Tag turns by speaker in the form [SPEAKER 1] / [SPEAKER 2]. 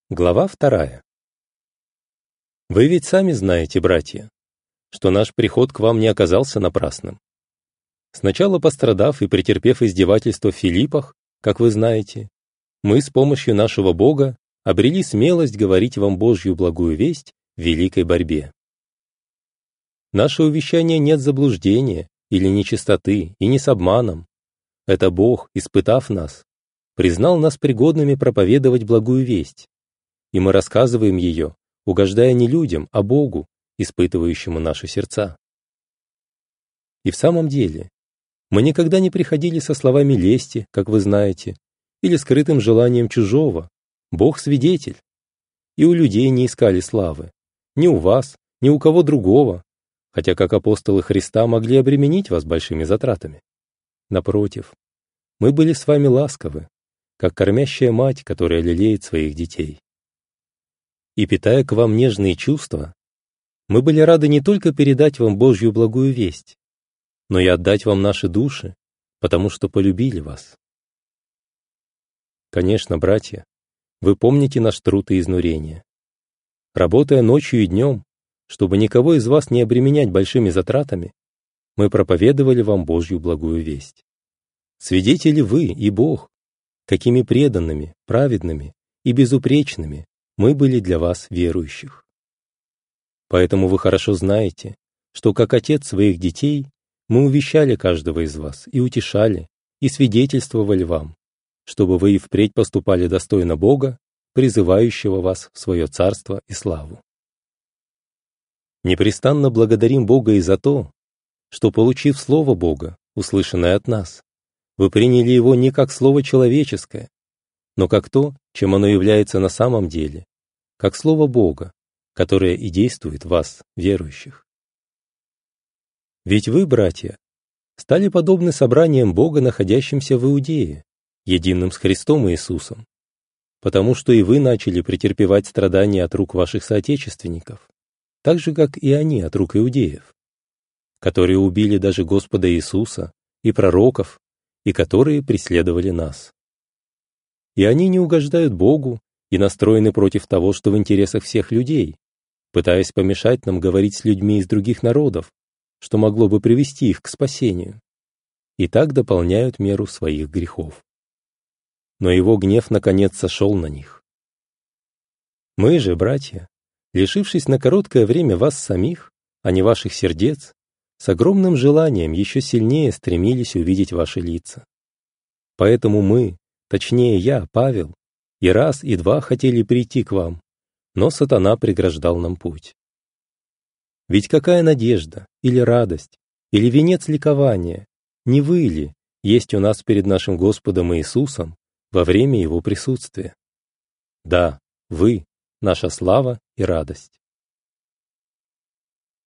[SPEAKER 1] Глава 2. Вы ведь сами знаете, братья, что наш приход к вам не оказался напрасным. Сначала пострадав и претерпев издевательство в Филиппах, как вы знаете, мы с помощью нашего Бога обрели смелость говорить вам Божью благую весть в великой борьбе. Наше увещание нет заблуждения или нечистоты и не с обманом. Это Бог, испытав нас, признал нас пригодными проповедовать благую весть. И мы рассказываем ее, угождая не людям, а Богу, испытывающему наши сердца. И в самом деле, мы никогда не приходили со словами лести, как вы знаете, или скрытым желанием чужого. Бог свидетель. И у людей не искали славы. Ни у вас, ни у кого другого, хотя как апостолы Христа могли обременить вас большими затратами. Напротив, мы были с вами ласковы, как кормящая мать, которая лелеет своих детей. И, питая к вам нежные чувства, мы были рады не только передать вам Божью благую весть, но и отдать вам наши души, потому что полюбили вас. Конечно, братья, вы помните наш труд и изнурение. Работая ночью и днем, чтобы никого из вас не обременять большими затратами, мы проповедовали вам Божью благую весть. Свидетели вы и Бог, какими преданными, праведными и безупречными мы были для вас, верующих. Поэтому вы хорошо знаете, что как отец своих детей мы увещали каждого из вас и утешали, и свидетельствовали вам, чтобы вы и впредь поступали достойно Бога, призывающего вас в свое царство и славу. Непрестанно благодарим Бога и за то, что, получив Слово Бога, услышанное от нас, вы приняли его не как слово человеческое, но как то, чем оно является на самом деле, как Слово Бога, которое и действует в вас, верующих. Ведь вы, братья, стали подобны собраниям Бога, находящимся в Иудее, единым с Христом Иисусом, потому что и вы начали претерпевать страдания от рук ваших соотечественников, так же, как и они от рук иудеев, которые убили даже Господа Иисуса и пророков, и которые преследовали нас. И они не угождают Богу и настроены против того, что в интересах всех людей, пытаясь помешать нам говорить с людьми из других народов, что могло бы привести их к спасению, и так дополняют меру своих грехов. Но его гнев наконец сошел на них. Мы же, братья, лишившись на короткое время вас самих, а не ваших сердец, с огромным желанием еще сильнее стремились увидеть ваши лица. Поэтому мы, точнее я, Павел, и раз, и два хотели прийти к вам, но сатана преграждал нам путь. Ведь какая надежда, или радость, или венец ликования, не вы ли, есть у нас перед нашим Господом Иисусом во время Его присутствия? Да, вы, наша слава и радость.